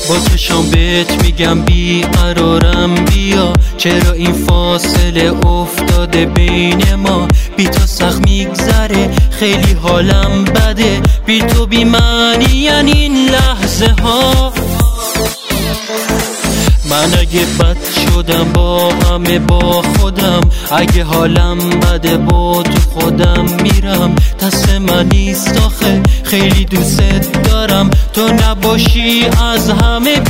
با چشام بهت میگم بی قرارم بیا، چرا این فاصله افتاده بین ما؟ بی تو سخت میگذره خیلی حالم بده، بی تو بی معنی این لحظه ها. من اگه بد شدم با همه با خودم، اگه حالم بده با تو خودم میرم، دست من نیست آخه خیلی دوست دارم، تو نباشی از همه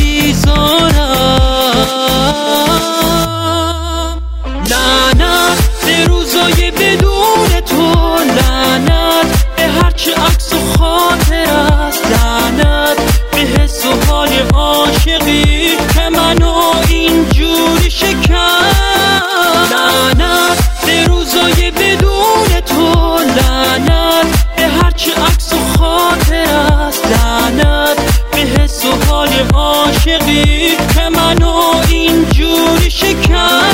بیزارم. لعنت به روزای بدون تو، لعنت به هرچی عکس و خاطر است، لعنت به حس و حال عاشقی که منو اینجوری شکست. لعنت به روزای بدون تو، لعنت به هرچی عکس و خاطر است، لعنت به حس و حال عاشقی که منو اینجوری شکست.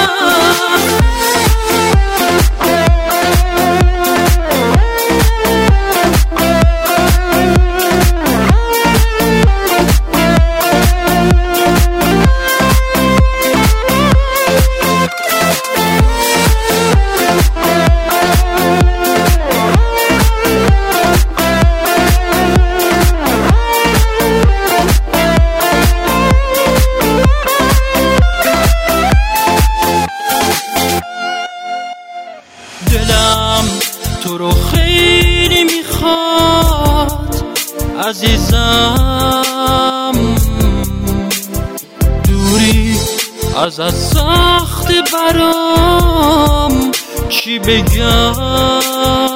دلم تو رو خیلی میخواد عزیزم، دوری ازت سخت برام چی بگم.